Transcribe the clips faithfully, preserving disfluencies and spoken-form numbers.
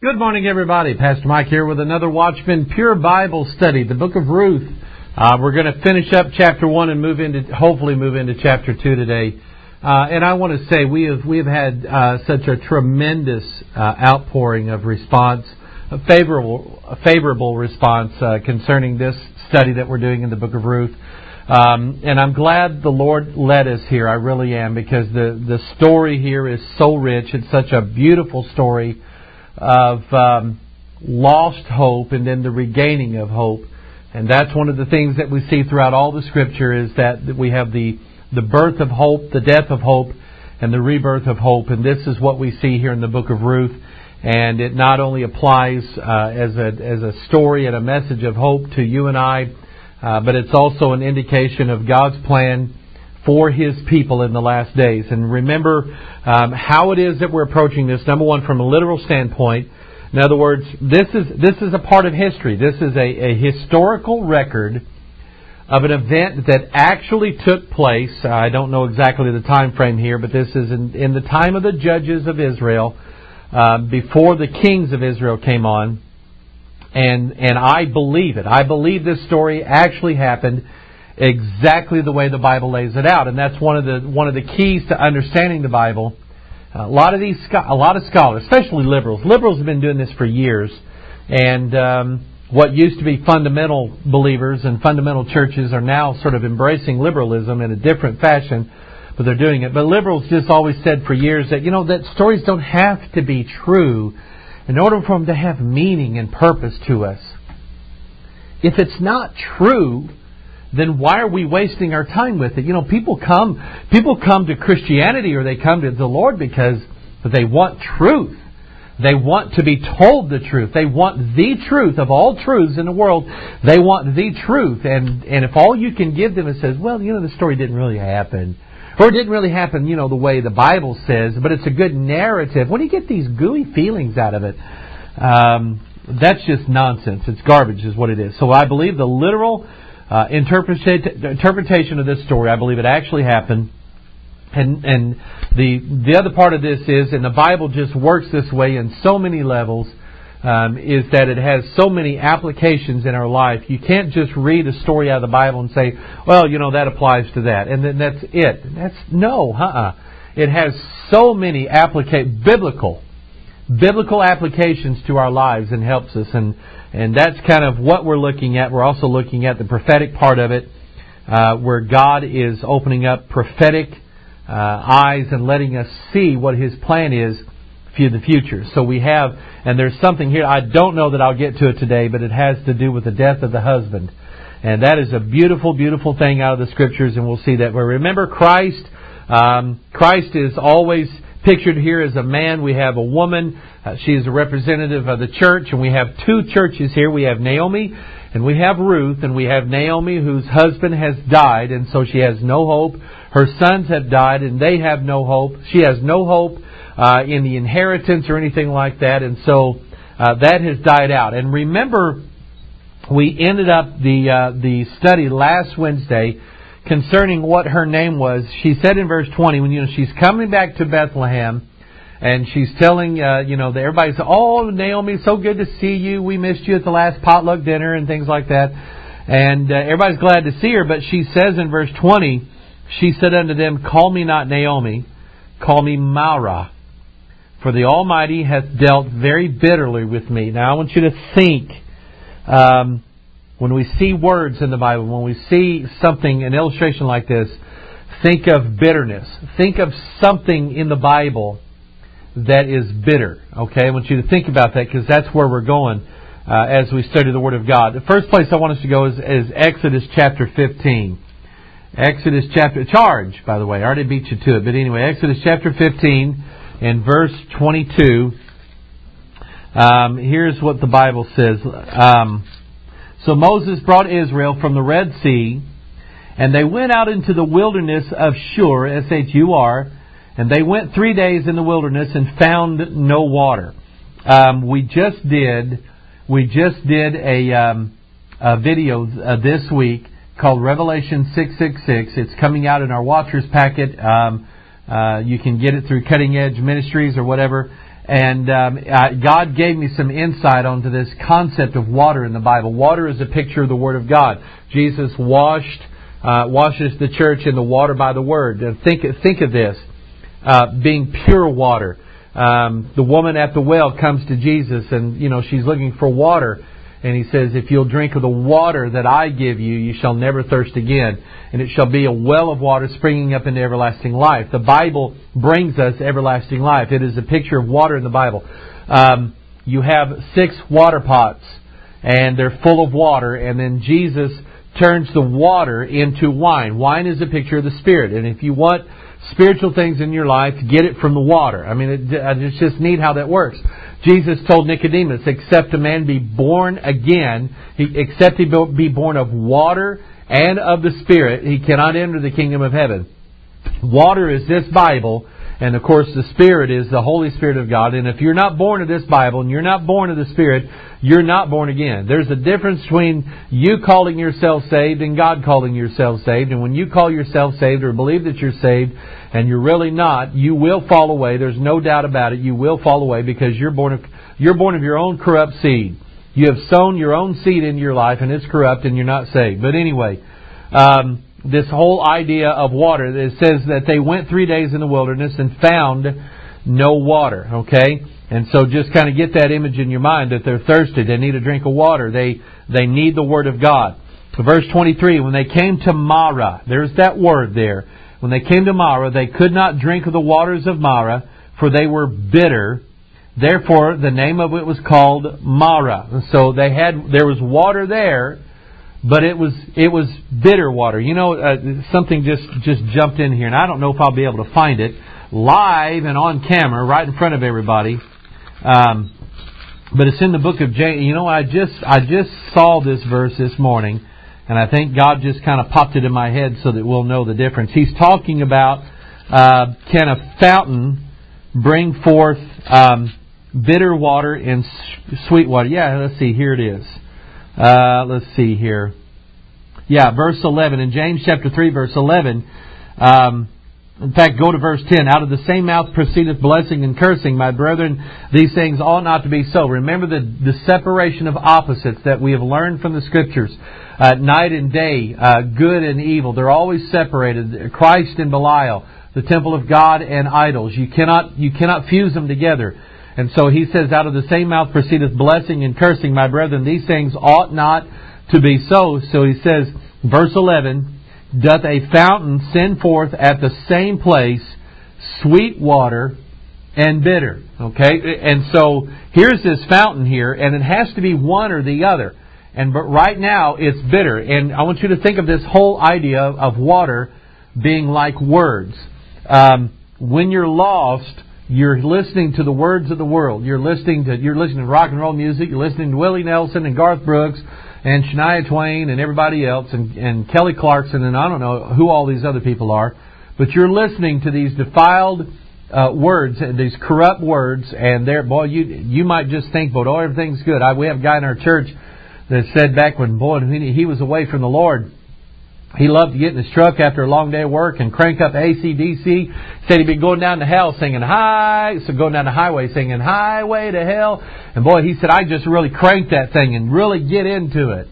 Good morning, everybody. Pastor Mike here with another Watchman Pure Bible study, the book of Ruth. Uh, we're going to finish up chapter one and move into, hopefully move into chapter two today. Uh, and I want to say we have we have had uh, such a tremendous uh, outpouring of response, a favorable a favorable response uh, concerning this study that we're doing in the book of Ruth. Um, and I'm glad the Lord led us here. I really am, because the the story here is so rich. It's such a beautiful story of um, lost hope and then the regaining of hope. And that's one of the things that we see throughout all the Scripture, is that we have the, the birth of hope, the death of hope, and the rebirth of hope. And this is what we see here in the book of Ruth. And it not only applies uh, as a as a story and a message of hope to you and I, uh, but it's also an indication of God's plan for His people in the last days. And remember um, how it is that we're approaching this. Number one, from a literal standpoint. In other words, this is this is a part of history. This is a, a historical record of an event that actually took place. I don't know exactly the time frame here, but this is in, in the time of the judges of Israel, uh, before the kings of Israel came on. And and I believe it. I believe this story actually happened exactly the way the Bible lays it out, and that's one of the one of the keys to understanding the Bible. A lot of these, a lot of scholars, especially liberals, liberals have been doing this for years, and um, what used to be fundamental believers and fundamental churches are now sort of embracing liberalism in a different fashion, but they're doing it. But liberals just always said for years that, you know, that stories don't have to be true in order for them to have meaning and purpose to us. If it's not true, then why are we wasting our time with it? You know, people come people come to Christianity, or they come to the Lord because they want truth. They want to be told the truth. They want the truth of all truths in the world. They want the truth. And, and if all you can give them is says, well, you know, the story didn't really happen, or it didn't really happen, you know, the way the Bible says, but it's a good narrative. When you get these gooey feelings out of it, um, that's just nonsense. It's garbage is what it is. So I believe the literal Uh, interpreta- interpretation of this story, I believe it actually happened. And and the the other part of this is, and the Bible just works this way in so many levels, um, is that it has so many applications in our life. You can't just read a story out of the Bible and say, well, you know, that applies to that, and then that's it. That's no, uh-uh. It has so many applica- biblical, biblical applications to our lives, and helps us. And And that's kind of what we're looking at. We're also looking at the prophetic part of it, uh, where God is opening up prophetic uh, eyes and letting us see what His plan is for the future. So we have, and there's something here, I don't know that I'll get to it today, but it has to do with the death of the husband. And that is a beautiful, beautiful thing out of the Scriptures, and we'll see that. Where remember Christ, um, Christ is always pictured here as a man. We have a woman. Uh, she is a representative of the church, and we have two churches here. We have Naomi and we have Ruth, and we have Naomi whose husband has died, and so she has no hope. Her sons have died, and they have no hope. She has no hope uh, in the inheritance or anything like that, and so uh, that has died out. And remember, we ended up the uh, the study last Wednesday concerning what her name was. She said in verse twenty, when you know she's coming back to Bethlehem, and she's telling, uh, you know, that everybody's, oh, Naomi, so good to see you. We missed you at the last potluck dinner and things like that. And uh, everybody's glad to see her. But she says in verse twenty, she said unto them, call me not Naomi, call me Mara, for the Almighty hath dealt very bitterly with me. Now I want you to think, um, when we see words in the Bible, when we see something, an illustration like this, think of bitterness. Think of something in the Bible that is bitter. Okay, I want you to think about that, because that's where we're going uh, as we study the Word of God. The first place I want us to go is, is Exodus chapter fifteen. Exodus chapter... Charge, by the way. I already beat you to it. But anyway, Exodus chapter fifteen and verse twenty-two. Um, here's what the Bible says. Um, so Moses brought Israel from the Red Sea, and they went out into the wilderness of Shur, S H U R, and they went three days in the wilderness and found no water. Um, we just did, we just did a, um, a video uh, this week called Revelation six six six. It's coming out in our Watchers packet. Um, uh, you can get it through Cutting Edge Ministries or whatever. And um, uh, God gave me some insight onto this concept of water in the Bible. Water is a picture of the Word of God. Jesus washed, uh, washes the church in the water by the Word. And think, think of this, uh, being pure water. Um, the woman at the well comes to Jesus, and you know she's looking for water. And He says, if you'll drink of the water that I give you, you shall never thirst again. And it shall be a well of water springing up into everlasting life. The Bible brings us everlasting life. It is a picture of water in the Bible. Um, you have six water pots, and they're full of water. And then Jesus turns the water into wine. Wine is a picture of the Spirit. And if you want spiritual things in your life, get it from the water. I mean, it, it's just neat how that works. Jesus told Nicodemus, except a man be born again, he, except he be born of water and of the Spirit, he cannot enter the kingdom of heaven. Water is this Bible, and of course the Spirit is the Holy Spirit of God. And if you're not born of this Bible and you're not born of the Spirit, you're not born again. There's a difference between you calling yourself saved and God calling yourself saved. And when you call yourself saved or believe that you're saved and you're really not, you will fall away. There's no doubt about it. You will fall away because you're born of you're born of your own corrupt seed. You have sown your own seed into your life and it's corrupt and you're not saved. But anyway, um, this whole idea of water, it says that they went three days in the wilderness and found no water. Okay? And so just kind of get that image in your mind that they're thirsty. They need a drink of water. They they need the Word of God. Verse twenty-three, when they came to Marah, there's that word there. When they came to Marah, they could not drink of the waters of Marah, for they were bitter. Therefore, the name of it was called Marah. And so they had there was water there, but it was it was bitter water. You know, uh, something just just jumped in here, and I don't know if I'll be able to find it live and on camera, right in front of everybody. Um, but it's in the book of James. You know, I just I just saw this verse this morning, and I think God just kind of popped it in my head so that we'll know the difference. He's talking about uh, can a fountain bring forth um, bitter water and sweet water? Yeah, let's see. Here it is. Uh, let's see here. Yeah, verse eleven in James chapter three, verse eleven. Um, In fact, go to verse ten. Out of the same mouth proceedeth blessing and cursing. My brethren, these things ought not to be so. Remember the, the separation of opposites that we have learned from the Scriptures. Uh, night and day, uh, good and evil. They're always separated. Christ and Belial, the temple of God and idols. You cannot, you cannot fuse them together. And so he says, out of the same mouth proceedeth blessing and cursing. My brethren, these things ought not to be so. So he says, verse eleven, doth a fountain send forth at the same place sweet water and bitter? Okay, and so here's this fountain here, and it has to be one or the other. And but right now it's bitter. And I want you to think of this whole idea of water being like words. Um, when you're lost, you're listening to the words of the world. You're listening to you're listening to rock and roll music. You're listening to Willie Nelson and Garth Brooks and Shania Twain and everybody else, and, and Kelly Clarkson, and I don't know who all these other people are, but you're listening to these defiled uh, words, these corrupt words, and they're, boy, you you might just think, boy, oh, everything's good. I, we have a guy in our church that said back when, boy, he, he was away from the Lord, he loved to get in his truck after a long day of work and crank up A C D C. Said he'd be going down to hell singing high, so going down the highway singing highway to hell. And boy, he said, I just really cranked that thing and really get into it.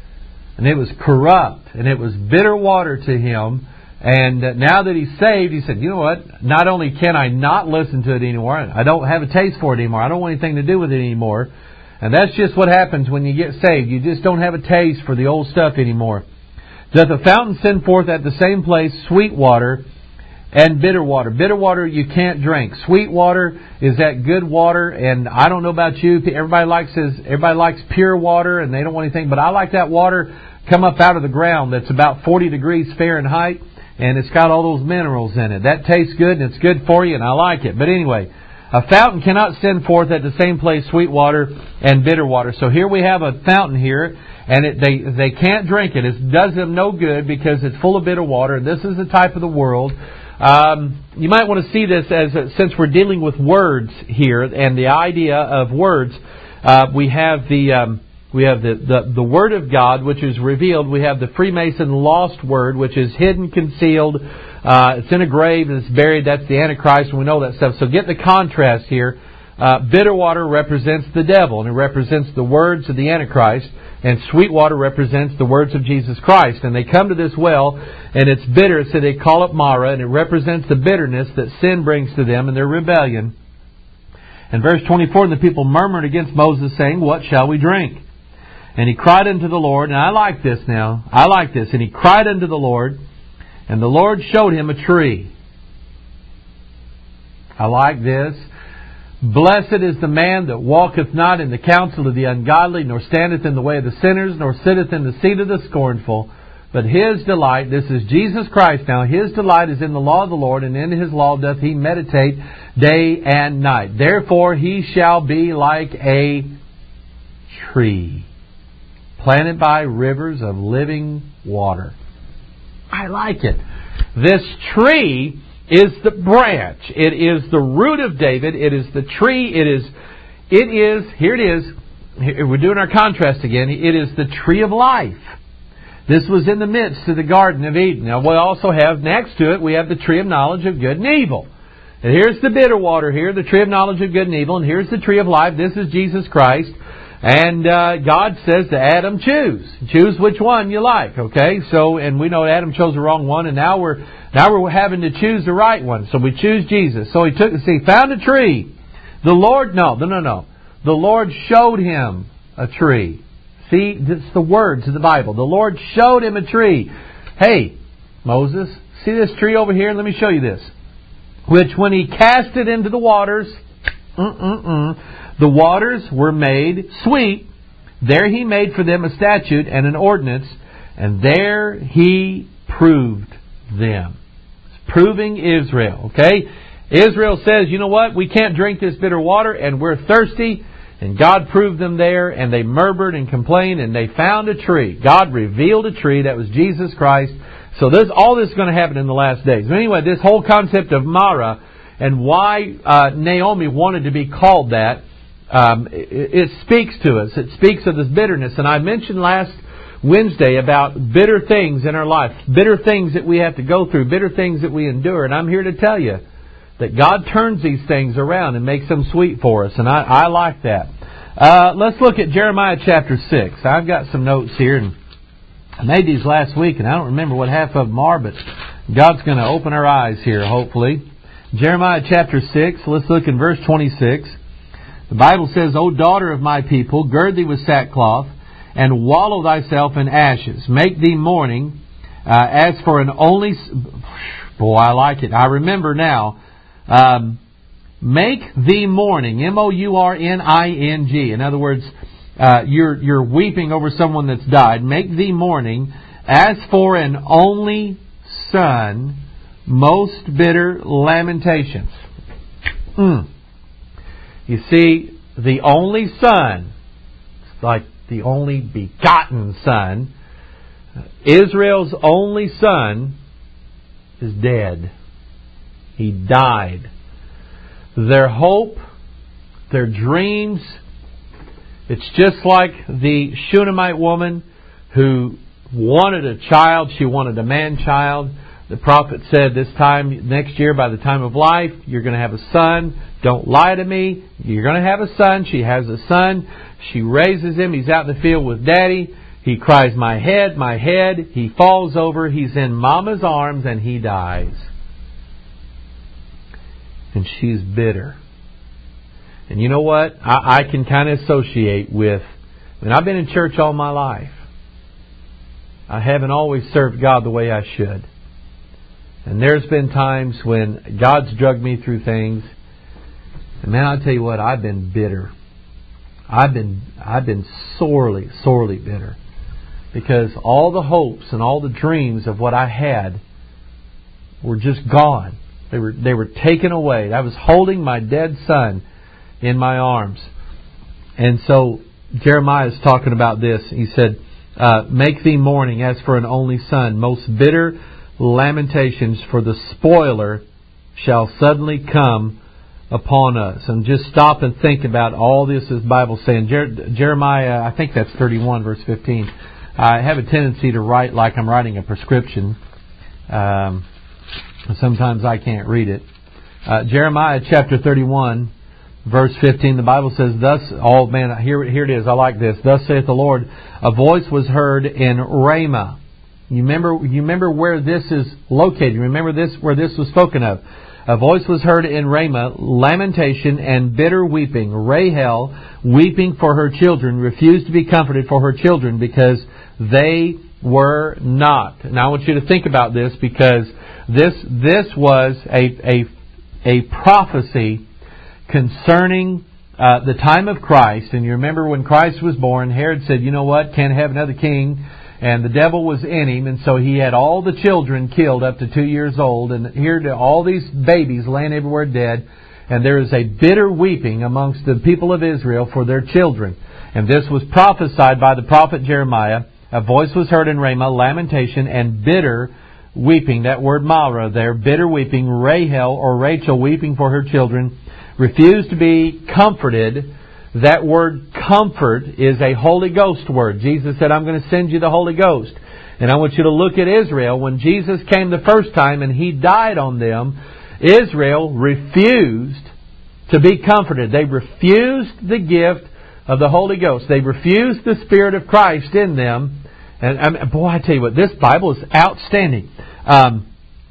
And it was corrupt and it was bitter water to him. And now that he's saved, he said, you know what? Not only can I not listen to it anymore, I don't have a taste for it anymore. I don't want anything to do with it anymore. And that's just what happens when you get saved. You just don't have a taste for the old stuff anymore. Doth a fountain send forth at the same place sweet water and bitter water? Bitter water you can't drink. Sweet water is that good water, and I don't know about you. Everybody likes his, everybody likes pure water, and they don't want anything. But I like that water come up out of the ground that's about forty degrees Fahrenheit, and it's got all those minerals in it. That tastes good, and it's good for you, and I like it. But anyway, a fountain cannot send forth at the same place sweet water and bitter water. So here we have a fountain here. And it, they they can't drink it. It does them no good because it's full of bitter water. This is the type of the world. Um, you might want to see this as a, since we're dealing with words here and the idea of words. Uh, we have the um, we have the, the the Word of God, which is revealed. We have the Freemason lost word, which is hidden, concealed. Uh, it's in a grave and it's buried. That's the Antichrist, and we know that stuff. So get the contrast here. Uh, bitter water represents the devil, and it represents the words of the Antichrist, and sweet water represents the words of Jesus Christ. And they come to this well, and it's bitter, so they call it Mara, and it represents the bitterness that sin brings to them in their rebellion. In verse twenty-four, and the people murmured against Moses, saying, what shall we drink? And he cried unto the Lord, and I like this now, I like this, and he cried unto the Lord, and the Lord showed him a tree. I like this. Blessed is the man that walketh not in the counsel of the ungodly, nor standeth in the way of the sinners, nor sitteth in the seat of the scornful. But his delight, this is Jesus Christ now, his delight is in the law of the Lord, and in his law doth he meditate day and night. Therefore he shall be like a tree, planted by rivers of living water. I like it. This tree is the branch. It is the root of David. It is the tree. It is, it is, here it is. Here, we're doing our contrast again. It is the tree of life. This was in the midst of the Garden of Eden. Now we also have, next to it, we have the tree of knowledge of good and evil. And here's the bitter water here, the tree of knowledge of good and evil. And here's the tree of life. This is Jesus Christ. And uh, God says to Adam, choose. Choose which one you like, okay? So, and we know Adam chose the wrong one, and now we're now we're having to choose the right one. So we choose Jesus. So he took, see, found a tree. The Lord, no, no, no, no. The Lord showed him a tree. See, it's the words of the Bible. The Lord showed him a tree. Hey, Moses, see this tree over here? Let me show you this. Which when he cast it into the waters, mm-mm-mm, the waters were made sweet. There he made for them a statute and an ordinance, and there he proved them. Proving Israel, okay? Israel says, you know what? We can't drink this bitter water, and we're thirsty. And God proved them there, and they murmured and complained, and they found a tree. God revealed a tree that was Jesus Christ. So this, all this is going to happen in the last days. But anyway, this whole concept of Mara and why uh, Naomi wanted to be called that, um, it, it speaks to us. It speaks of this bitterness. And I mentioned last Wednesday about bitter things in our life, bitter things that we have to go through, bitter things that we endure. And I'm here to tell you that God turns these things around and makes them sweet for us. And I, I like that. Uh, let's look at Jeremiah chapter six. I've got some notes here, and I made these last week, and I don't remember what half of them are, but God's going to open our eyes here, hopefully. Jeremiah chapter six, let's look in verse twenty-six. The Bible says, O daughter of my people, gird thee with sackcloth, and wallow thyself in ashes. Make thee mourning, uh, as for an only... Boy, I like it. I remember now. Um, make thee mourning, M O U R N I N G. In other words, uh, you're you're weeping over someone that's died. Make thee mourning, as for an only son, most bitter lamentations. Mm. You see, the only son, it's like the only begotten son, Israel's only son is dead. He died. Their hope, their dreams, it's just like the Shunammite woman who wanted a child. She wanted a man-child. The prophet said this time, next year, by the time of life, you're going to have a son. Don't lie to me. You're going to have a son. She has a son. She raises him. He's out in the field with daddy. He cries, my head, my head. He falls over. He's in mama's arms and he dies. And she's bitter. And you know what? I, I can kind of associate with... I mean, I've been in church all my life. I haven't always served God the way I should. And there's been times when God's drugged me through things. And man, I'll tell you what, I've been bitter. I've been I've been sorely, sorely bitter. Because all the hopes and all the dreams of what I had were just gone. They were they were taken away. I was holding my dead son in my arms. And so Jeremiah is talking about this. He said, uh, make thee mourning as for an only son. Most bitter lamentations for the spoiler shall suddenly come upon us. And just stop and think about all this as the Bible's saying. Jer- Jeremiah, I think that's thirty-one, verse fifteen. I have a tendency to write like I'm writing a prescription. Um... Sometimes I can't read it. Uh, Jeremiah chapter thirty-one, verse fifteen, the Bible says, "Thus, oh man, here, here it is. I like this. Thus saith the Lord, a voice was heard in Ramah." You remember, you remember where this is located. You remember this, where this was spoken of. A voice was heard in Ramah, lamentation and bitter weeping. Rahel, weeping for her children, refused to be comforted for her children because they were not. Now I want you to think about this, because this this was a a, a prophecy concerning uh, the time of Christ. And you remember when Christ was born, Herod said, "You know what? Can't have another king." And the devil was in him, and so he had all the children killed up to two years old. And here are all these babies laying everywhere dead. And there is a bitter weeping amongst the people of Israel for their children. And this was prophesied by the prophet Jeremiah. A voice was heard in Ramah, lamentation and bitter weeping. That word Mara there, bitter weeping. Rahel or Rachel weeping for her children, refused to be comforted. That word comfort is a Holy Ghost word. Jesus said, "I'm going to send you the Holy Ghost." And I want you to look at Israel. When Jesus came the first time and He died on them, Israel refused to be comforted. They refused the gift of the Holy Ghost. They refused the Spirit of Christ in them. And, and boy, I tell you what, this Bible is outstanding. Um,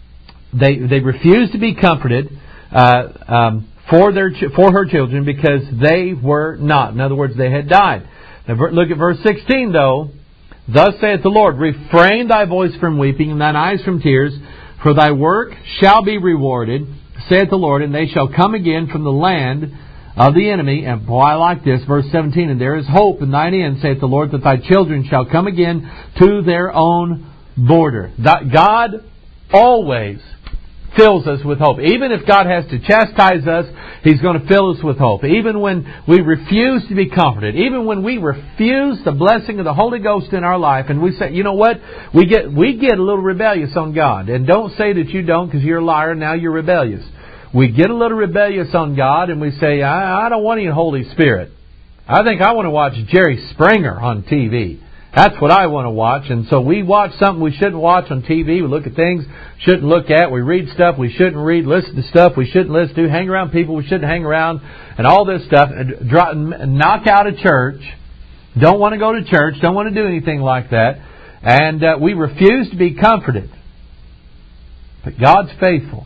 they they refused to be comforted uh, um, for their for her children because they were not. In other words, they had died. Now look at verse sixteen, though. "Thus saith the Lord, refrain thy voice from weeping and thine eyes from tears, for thy work shall be rewarded, saith the Lord, and they shall come again from the land of the enemy." And boy, I like this, verse seventeen, "And there is hope in thine end, saith the Lord, that thy children shall come again to their own border." God always fills us with hope. Even if God has to chastise us, He's going to fill us with hope. Even when we refuse to be comforted, even when we refuse the blessing of the Holy Ghost in our life, and we say, you know what, we get we get a little rebellious on God. And don't say that you don't, because you're a liar, now you're rebellious. We get a little rebellious on God, and we say, I, I don't want any Holy Spirit. I think I want to watch Jerry Springer on T V. That's what I want to watch. And so we watch something we shouldn't watch on T V. We look at things we shouldn't look at. We read stuff we shouldn't read. Listen to stuff we shouldn't listen to. Hang around people we shouldn't hang around. And all this stuff. Knock out of church. Don't want to go to church. Don't want to do anything like that. And uh, we refuse to be comforted. But God's faithful.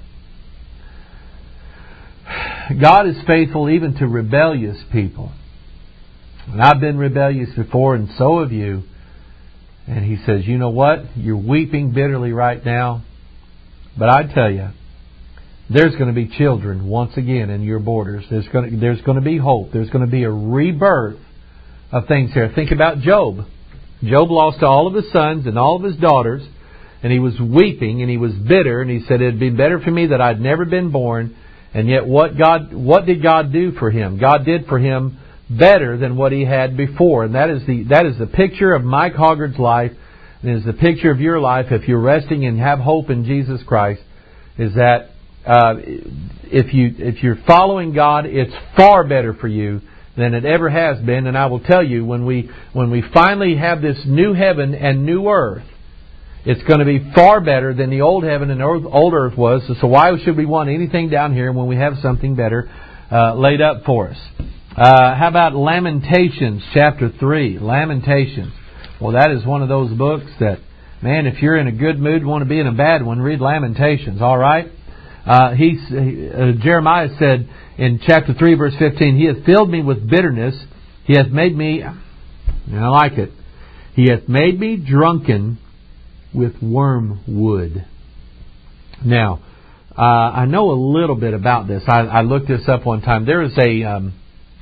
God is faithful even to rebellious people. And I've been rebellious before, and so have you. And He says, you know what? You're weeping bitterly right now. But I tell you, there's going to be children once again in your borders. There's going to, there's going to be hope. There's going to be a rebirth of things here. Think about Job. Job lost all of his sons and all of his daughters. And he was weeping and he was bitter. And he said, it'd be better for me that I'd never been born. And yet what God, what did God do for him? God did for him better than what he had before. And that is the that is the picture of Mike Hoggard's life, and is the picture of your life if you're resting and have hope in Jesus Christ, is that uh, if you if you're following God, it's far better for you than it ever has been. And I will tell you, when we when we finally have this new heaven and new earth, it's going to be far better than the old heaven and old earth was. So why should we want anything down here when we have something better uh, laid up for us? Uh, how about Lamentations chapter three? Lamentations. Well, that is one of those books that, man, if you're in a good mood, want to be in a bad one, read Lamentations, all right? Uh, he, uh, Jeremiah said in chapter three, verse fifteen, He hath filled me with bitterness. He hath made me, and I like it, He hath made me drunken with wormwood. Now, uh, I know a little bit about this. I, I looked this up one time. There is a... Um,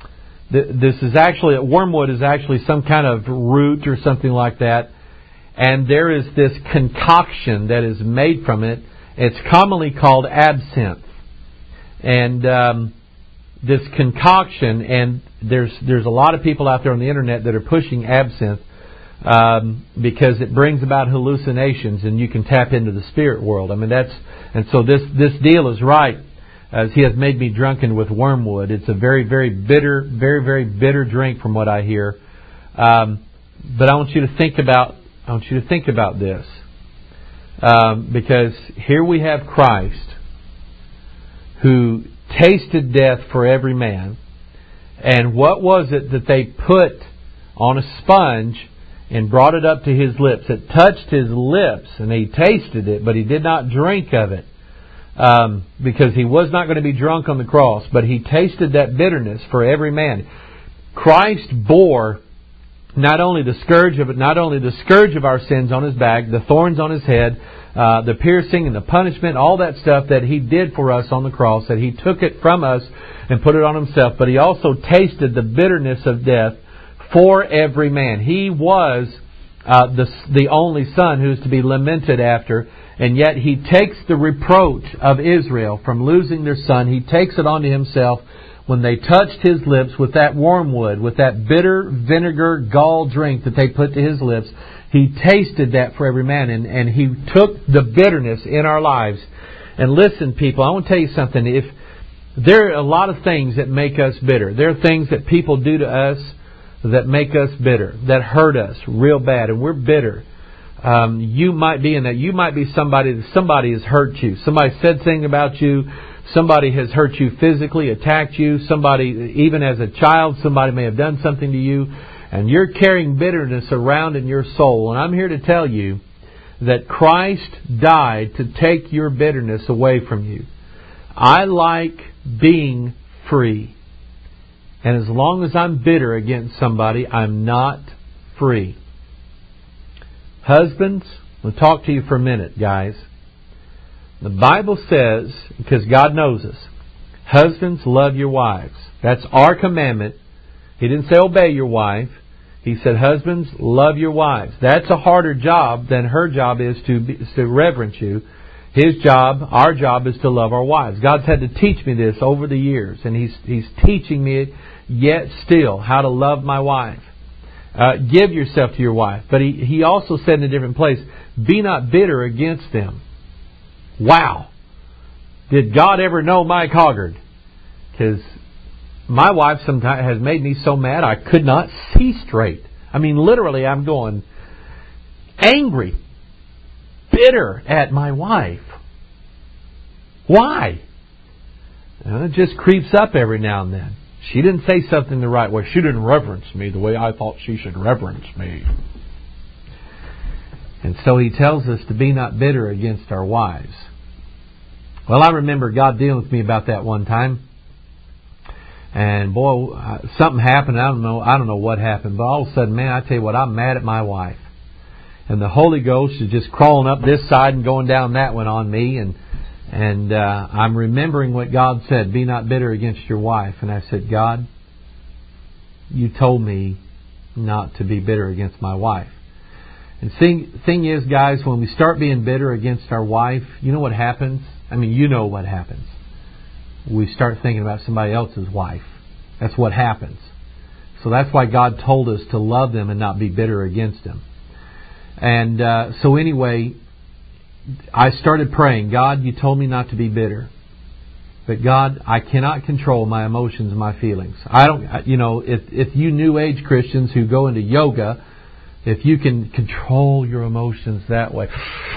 This is actually, wormwood is actually some kind of root or something like that. And there is this concoction that is made from it. It's commonly called absinthe. And um, this concoction, and there's there's a lot of people out there on the internet that are pushing absinthe um, because it brings about hallucinations and you can tap into the spirit world. I mean, that's, and so this, this deal is right. As He hath made me drunken with wormwood. It's a very, very bitter, very, very bitter drink from what I hear. Um, but I want you to think about, I want you to think about this. Um, because here we have Christ, who tasted death for every man. And what was it that they put on a sponge and brought it up to His lips? It touched His lips, and He tasted it, but He did not drink of it. Um, because He was not going to be drunk on the cross, but He tasted that bitterness for every man. Christ bore not only the scourge of it, not only the scourge of our sins on His back, the thorns on His head, uh, the piercing and the punishment, all that stuff that He did for us on the cross, that He took it from us and put it on Himself, but He also tasted the bitterness of death for every man. He was uh, the the only Son who is to be lamented after, and yet He takes the reproach of Israel from losing their son. He takes it onto Himself when they touched His lips with that wormwood, with that bitter vinegar gall drink that they put to His lips. He tasted that for every man, and, and He took the bitterness in our lives. And listen, people, I want to tell you something. If there are a lot of things that make us bitter. There are things that people do to us that make us bitter, that hurt us real bad, and we're bitter. Um, you might be in that. You might be somebody that somebody has hurt you. Somebody said something about you. Somebody has hurt you physically, attacked you. Somebody, even as a child, somebody may have done something to you. And you're carrying bitterness around in your soul. And I'm here to tell you that Christ died to take your bitterness away from you. I like being free. And as long as I'm bitter against somebody, I'm not free. Husbands, we'll talk to you for a minute, guys. The Bible says, because God knows us, husbands, love your wives. That's our commandment. He didn't say obey your wife. He said, husbands, love your wives. That's a harder job than her job is to, be, to reverence you. His job, our job, is to love our wives. God's had to teach me this over the years, and He's He's teaching me yet still how to love my wife. Uh, give yourself to your wife. But he, he also said in a different place, be not bitter against them. Wow. Did God ever know Mike Hoggard? Because my wife sometimes has made me so mad I could not see straight. I mean, literally, I'm going angry, bitter at my wife. Why? And it just creeps up every now and then. She didn't say something the right way. She didn't reverence me the way I thought she should reverence me. And so He tells us to be not bitter against our wives. Well, I remember God dealing with me about that one time. And boy, something happened. I don't know. I don't know what happened. But all of a sudden, man, I tell you what, I'm mad at my wife. And the Holy Ghost is just crawling up this side and going down that one on me. And and uh, I'm remembering what God said, be not bitter against your wife. And I said, God, you told me not to be bitter against my wife. And thing, thing is, guys, when we start being bitter against our wife, you know what happens? I mean, you know what happens. We start thinking about somebody else's wife. That's what happens. So that's why God told us to love them and not be bitter against them. And uh, so anyway, I started praying, God, you told me not to be bitter. But God, I cannot control my emotions and my feelings. I don't, you know, if, if you New Age Christians who go into yoga, if you can control your emotions that way,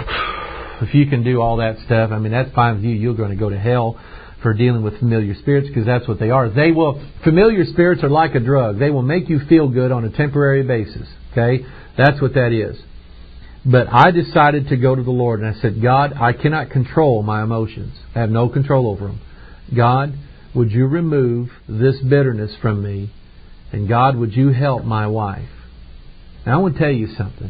if you can do all that stuff, I mean, that's fine with you. You're going to go to hell for dealing with familiar spirits, because that's what they are. They will, familiar spirits are like a drug. They will make you feel good on a temporary basis. Okay? That's what that is. But I decided to go to the Lord, and I said, God, I cannot control my emotions. I have no control over them. God, would you remove this bitterness from me? And God, would you help my wife? Now I want to tell you something.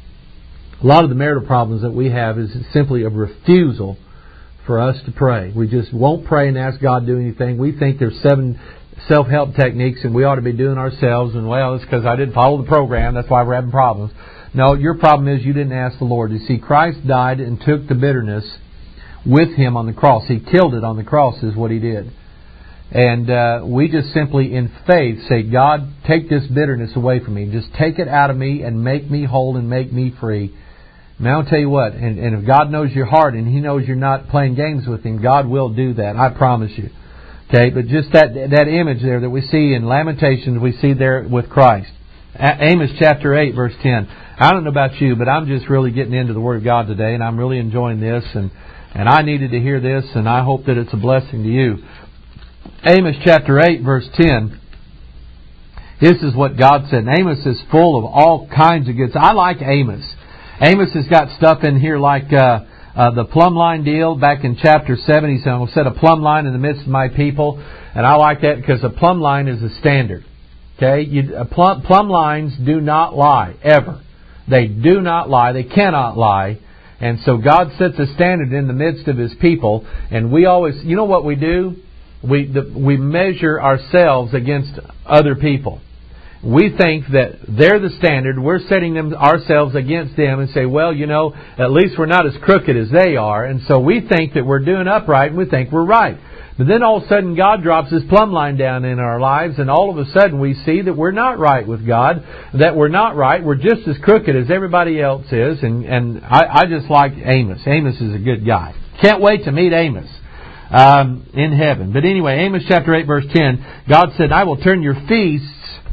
A lot of the marital problems that we have is simply a refusal for us to pray. We just won't pray and ask God to do anything. We think there's seven self-help techniques and we ought to be doing ourselves. And well, it's because I didn't follow the program. That's why we're having problems. No, your problem is you didn't ask the Lord. You see, Christ died and took the bitterness with Him on the cross. He killed it on the cross is what He did. And uh, we just simply in faith say, God, take this bitterness away from me. Just take it out of me and make me whole and make me free. Now I'll tell you what, and, and if God knows your heart and He knows you're not playing games with Him, God will do that. I promise you. Okay, but just that that image there that we see in Lamentations, we see there with Christ. A- Amos chapter eight, verse ten. I don't know about you, but I'm just really getting into the Word of God today, and I'm really enjoying this, and, and I needed to hear this, and I hope that it's a blessing to you. Amos chapter eight, verse ten. This is what God said. And Amos is full of all kinds of good stuff. I like Amos. Amos has got stuff in here like uh, uh, the plumb line deal back in chapter seven. He said, I will set a plumb line in the midst of my people. And I like that because a plumb line is a standard. Okay, you, uh, plumb, plumb lines do not lie, ever. They do not lie. They cannot lie. And so God sets a standard in the midst of His people. And we always, you know what we do? We the, we measure ourselves against other people. We think that they're the standard. We're setting them ourselves against them and say, well, you know, at least we're not as crooked as they are. And so we think that we're doing upright and we think we're right. But then all of a sudden God drops His plumb line down in our lives, and all of a sudden we see that we're not right with God, that we're not right. We're just as crooked as everybody else is. And, and I, I just like Amos. Amos is a good guy. Can't wait to meet Amos um, in heaven. But anyway, Amos chapter eight verse ten, God said, I will turn your feasts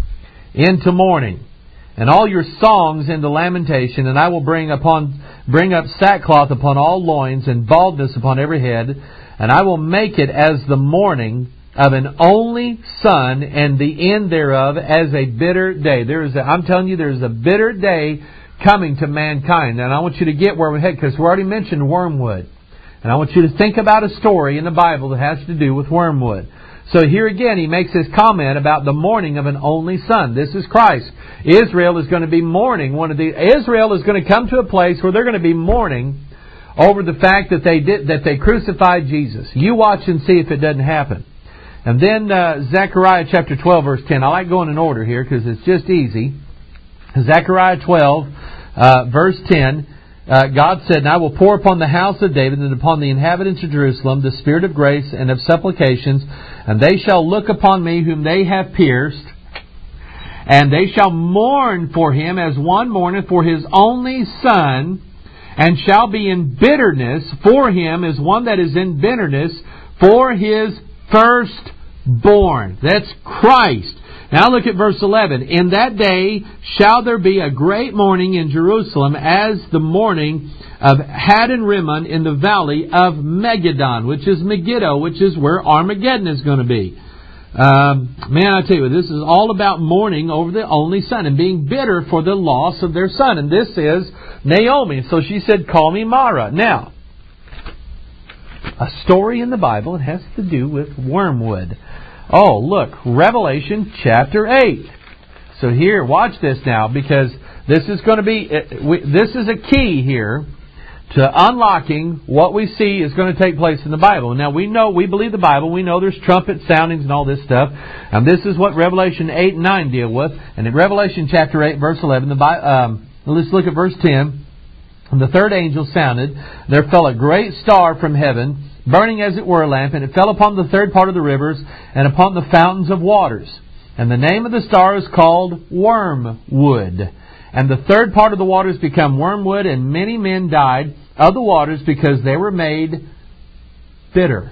into mourning, and all your songs into lamentation, and I will bring upon bring up sackcloth upon all loins, and baldness upon every head. And I will make it as the mourning of an only son, and the end thereof as a bitter day. There is a, I'm telling you, there is a bitter day coming to mankind. And I want you to get where we're headed, because we already mentioned wormwood. And I want you to think about a story in the Bible that has to do with wormwood. So here again, he makes this comment about the mourning of an only son. This is Christ. Israel is going to be mourning. One of the Israel is going to come to a place where they're going to be mourning over the fact that they did that they crucified Jesus. You watch and see if it doesn't happen. And then uh, Zechariah chapter twelve verse ten. I like going in order here because it's just easy. Zechariah twelve uh, verse ten. Uh, God said, and I will pour upon the house of David and upon the inhabitants of Jerusalem the spirit of grace and of supplications, and they shall look upon me whom they have pierced, and they shall mourn for him as one mourneth for his only son, and shall be in bitterness for him as one that is in bitterness for his firstborn. That's Christ. Now look at verse eleven. In that day shall there be a great mourning in Jerusalem, as the mourning of Hadad Rimmon in the valley of Megiddon, which is Megiddo, which is where Armageddon is going to be. Um, man, I tell you, this is all about mourning over the only son and being bitter for the loss of their son. And this is Naomi. So she said, call me Mara. Now, a story in the Bible, it has to do with wormwood. Oh, look, Revelation chapter eight. So here, watch this now, because this is going to be, this is a key here to unlocking what we see is going to take place in the Bible. Now, we know, we believe the Bible. We know there's trumpet soundings and all this stuff. And this is what Revelation eight and nine deal with. And in Revelation chapter eight, verse eleven, the um, let's look at verse ten. And the third angel sounded. There fell a great star from heaven, burning as it were a lamp, and it fell upon the third part of the rivers and upon the fountains of waters. And the name of the star is called Wormwood. And the third part of the waters become wormwood, and many men died of the waters because they were made bitter.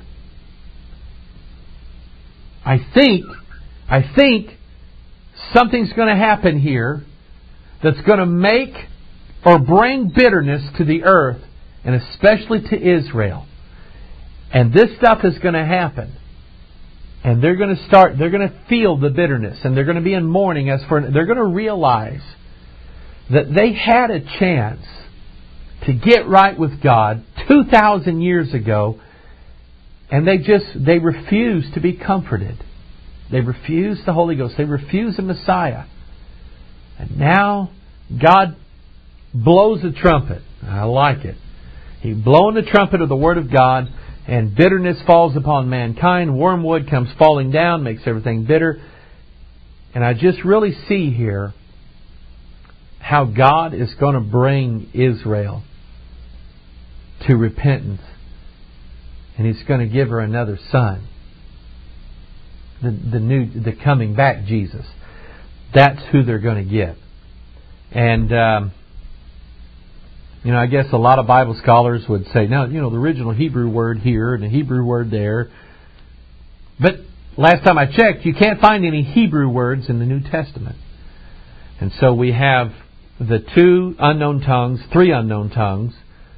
I think, I think something's going to happen here that's going to make or bring bitterness to the earth, and especially to Israel. And this stuff is going to happen. And they're going to start, they're going to feel the bitterness, and they're going to be in mourning as for, they're going to realize that they had a chance to get right with God two thousand years ago, and they just, they refused to be comforted. They refused the Holy Ghost. They refused the Messiah. And now God blows the trumpet. I like it. He blowing the trumpet of the Word of God, and bitterness falls upon mankind. Wormwood comes falling down, makes everything bitter. And I just really see here how God is going to bring Israel to repentance. And He's going to give her another son. The, the new, the coming back Jesus. That's who they're going to get. And, um, you know, I guess a lot of Bible scholars would say, no, you know, the original Hebrew word here and the Hebrew word there. But last time I checked, you can't find any Hebrew words in the New Testament. And so we have the two unknown tongues, three unknown tongues,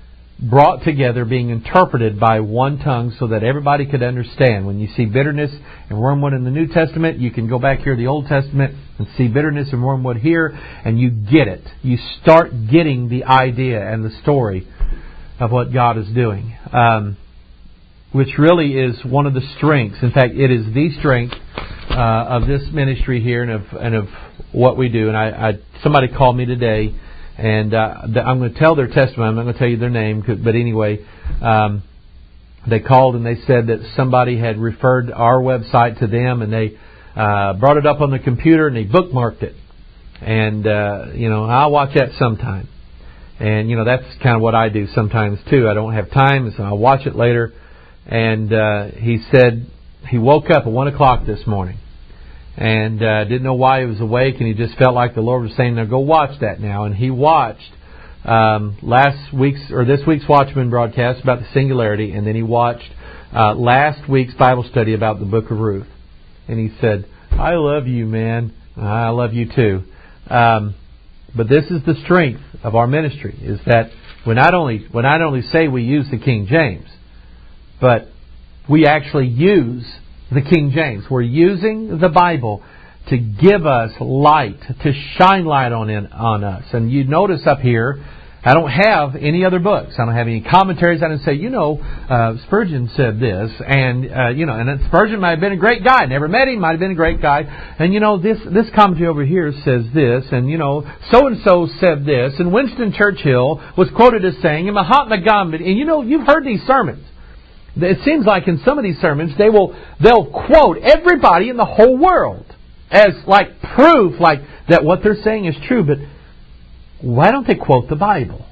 brought together, being interpreted by one tongue so that everybody could understand. When you see bitterness and wormwood in the New Testament, you can go back here to the Old Testament and see bitterness and wormwood here, and you get it. You start getting the idea and the story of what God is doing, um, which really is one of the strengths. In fact, it is the strength uh, of this ministry here and of, and of what we do. And I, I somebody called me today, and uh, I'm going to tell their testimony. I'm not going to tell you their name, but anyway, um, they called and they said that somebody had referred our website to them, and they uh, brought it up on the computer and they bookmarked it. And uh, you know, I'll watch that sometime. And you know, that's kind of what I do sometimes too. I don't have time, so I'll watch it later. And uh, he said he woke up at one o'clock this morning, and uh, didn't know why he was awake, and he just felt like the Lord was saying, "Now go watch that now." And he watched um, last week's or this week's Watchman broadcast about the singularity, and then he watched uh, last week's Bible study about the Book of Ruth. And he said, "I love you, man. I love you too." Um, but this is the strength of our ministry: is that we not only we not only say we use the King James, but we actually use the King James. We're using the Bible to give us light, to shine light on in, on us. And you notice up here, I don't have any other books. I don't have any commentaries. I didn't say, you know, uh, Spurgeon said this, and uh, you know, and Spurgeon might have been a great guy. Never met him, might have been a great guy. And you know, this this commentary over here says this, and you know, so and so said this, and Winston Churchill was quoted as saying, and Mahatma Gandhi. And you know, you've heard these sermons. It seems like in some of these sermons they will they'll quote everybody in the whole world as like proof, like that what they're saying is true. But why don't they quote the Bible?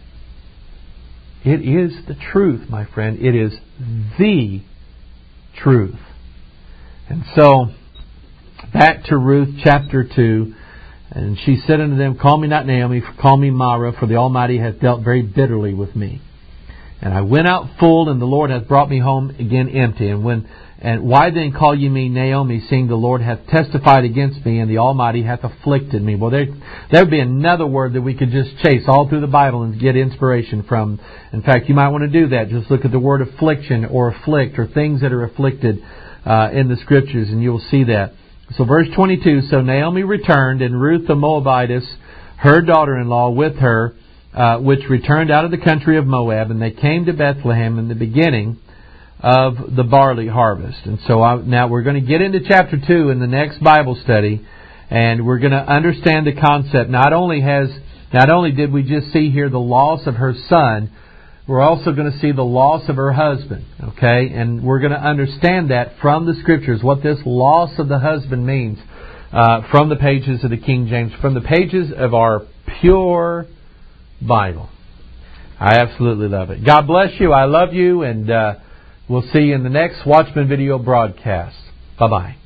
It is the truth, my friend. It is the truth. And so, back to Ruth chapter two. And she said unto them, "Call me not Naomi, call me Mara, for the Almighty hath dealt very bitterly with me. And I went out full, and the Lord hath brought me home again empty. And when and why then call ye me Naomi, seeing the Lord hath testified against me, and the Almighty hath afflicted me?" Well, there there would be another word that we could just chase all through the Bible and get inspiration from. In fact, you might want to do that. Just look at the word affliction or afflict or things that are afflicted uh, in the Scriptures, and you'll see that. So verse twenty-two, "So Naomi returned, and Ruth the Moabitess, her daughter-in-law, with her, Uh, which returned out of the country of Moab, and they came to Bethlehem in the beginning of the barley harvest." And so I, now we're going to get into chapter two in the next Bible study, and we're going to understand the concept. Not only has, not only did we just see here the loss of her son, we're also going to see the loss of her husband. Okay, and we're going to understand that from the Scriptures, what this loss of the husband means uh, from the pages of the King James, from the pages of our pure Bible. I absolutely love it. God bless you. I love you, and uh, we'll see you in the next Watchman video broadcast. Bye-bye.